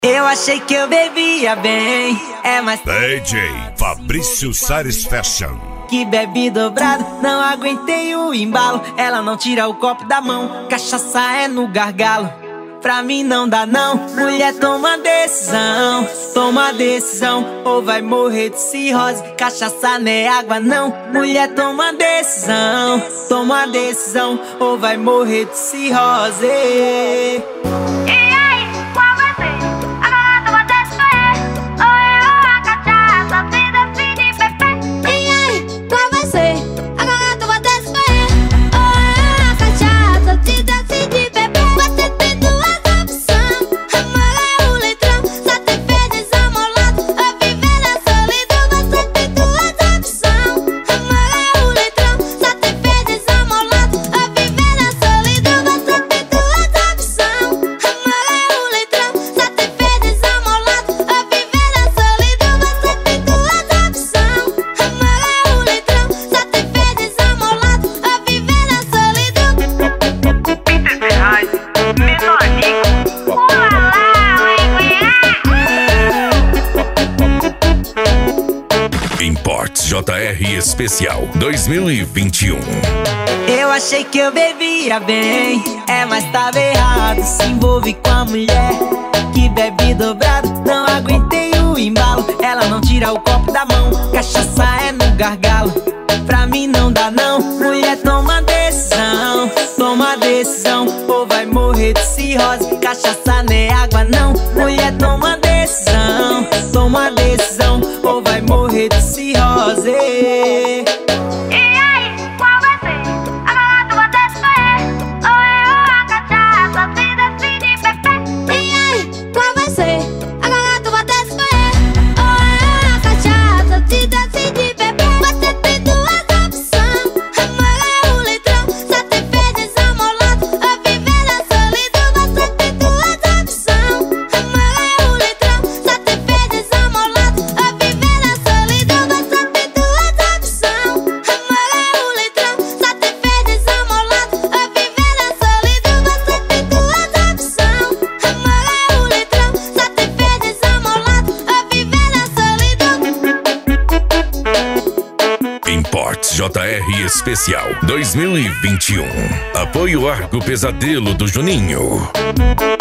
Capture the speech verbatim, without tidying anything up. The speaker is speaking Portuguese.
Eu achei que eu bebia bem, é mais D J Fabrício Sares Fashion. Que bebe dobrado, não aguentei o embalo. Ela não tira o copo da mão, cachaça é no gargalo. Pra mim não dá não, mulher toma decisão. Toma decisão, ou vai morrer de cirrose. Cachaça não é água não, mulher toma decisão. Toma decisão, ou vai morrer de cirrose. Imports J R Especial dois mil e vinte e um. Eu achei que eu bebia bem, é, mas tava errado. Se envolve com a mulher que bebe dobrado, não aguentei o embalo. Ela não tira o copo da mão, cachaça é no gargalo. Pra mim não dá não, mulher toma decisão. Toma decisão, ou vai morrer de cirrose. Cachaça não é água não, mulher toma decisão. Toma decisão, ou vai morrer de cirrose. Imports J R Especial dois mil e vinte e um. Apoio Argo Pesadelo do Juninho.